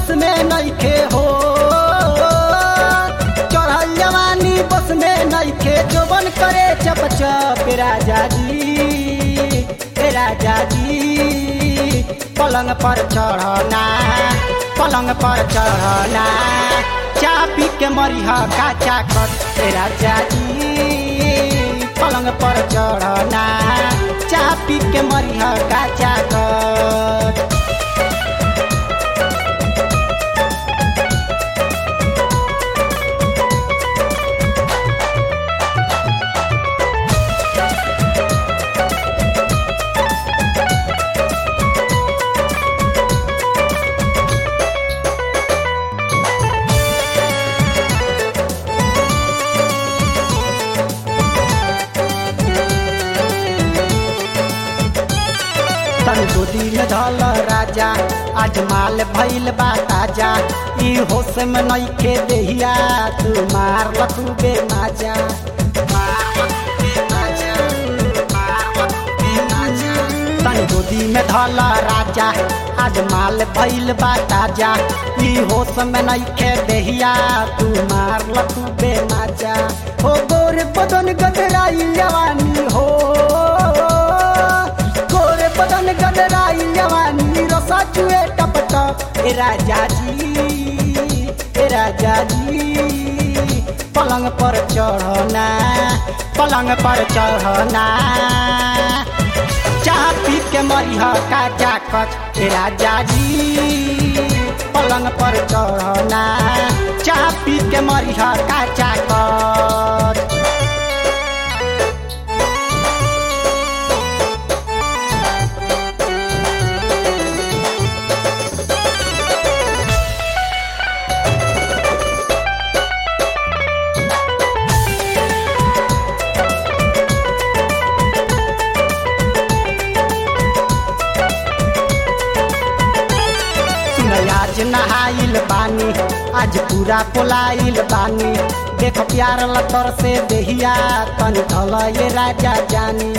बस में नइखे हो, चढ़ल जवानी बस में नइखे, जोबन करे चप चप राजा जी पलंग पर चढ़ना, पलंग पर चढ़ना, चा पी के मरिह काचा कट राजा जी पलंग पर चढ़ना, चा पी के मरिह काचा कट। गोदी में धल राजा आज माल भइल बा ताजा, ई होश में नइखे देहिया तू मार लखूबे माजा, तनी गोदी में धल राजा आज माल भइल बा ताजा, ई होश में नइखे देहिया तू मार लखूबे माजा। हो गोर बदन गदराई जवानी हो, बदन गदराई जवानी रसा चुए टप टप राजा जी पलंग पर चढ़ना, पलंग पर चढ़ना, चाह पी के मरिह काचा कच राजा जी पलंग पर चढ़ना, चाह पी के मरिह काचा कच। आज नहाइल बानी आज पूरा पोलाइल बानी, देख प्यार लतर से देहिया तन धल ये राजा जानी,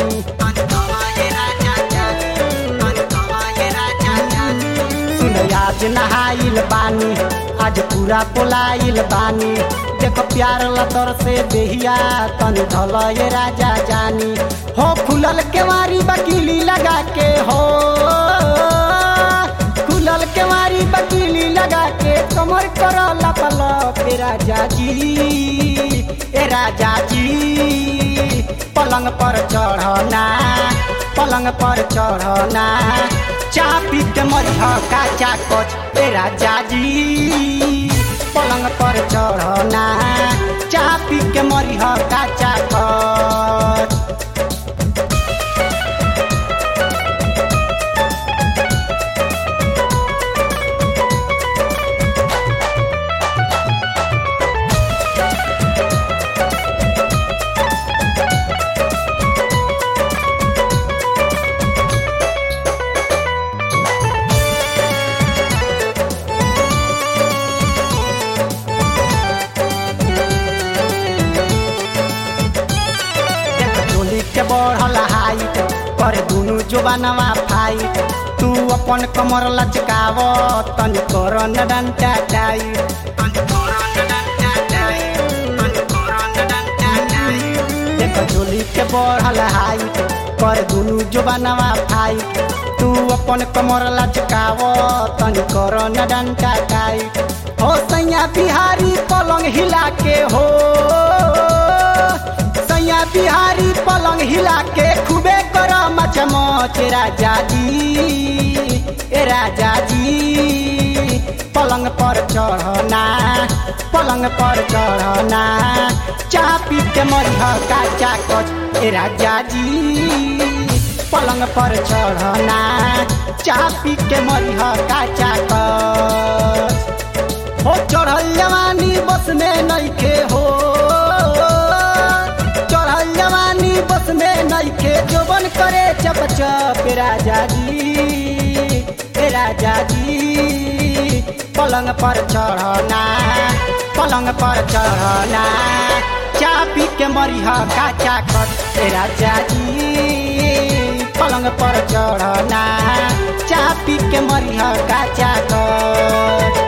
सुन आज नहाइल बानी आज पूरा पोलाइल बानी, देख प्यार लतर से देहिया तन धल ये राजा जानी। हो खुलल केवारी बकीली लगा के हो, खुलल केवारी बकीली लगा के कमर कर लपलप राजा जी पलंग पर चढ़ना, पलंग पर चढ़ना, चा पी के मरिह काचा कच राजा जी पलंग पर चढ़ना, चा पी के मरिह काचा कच। बढ़ल हाइट कर दुनु जोबानवा फाइट, तू अपन कमर लचकाव तनी कर डंटा टाइट, देख झोली के बढ़ल हाइट कर दुनु जोबानवा फाइट, तू अपन कमर लचकाव तनी कर डंटा टाइट। हो सैया बिहारी पलंग हिला के हो, बिहारी पलंग हिला के खूबे कर मच मच राजा जी पलंग पर चढ़ना, पलंग पर चढ़ना, चा पी के मरिह काचा कच राजा जी पलंग पर चढ़ना, चा पी के मरिह काचा कच। हो चढ़ल जवानी बस में नइखे हो, बस में नइखे, जोबन करे चप चप राजा जी पलंग पर चढ़ना, पलंग पर चढ़ना, चा पी के मरिह काचा कच राजा जी पलंग पर चढ़ना, चा पी के मरिह काचा कच।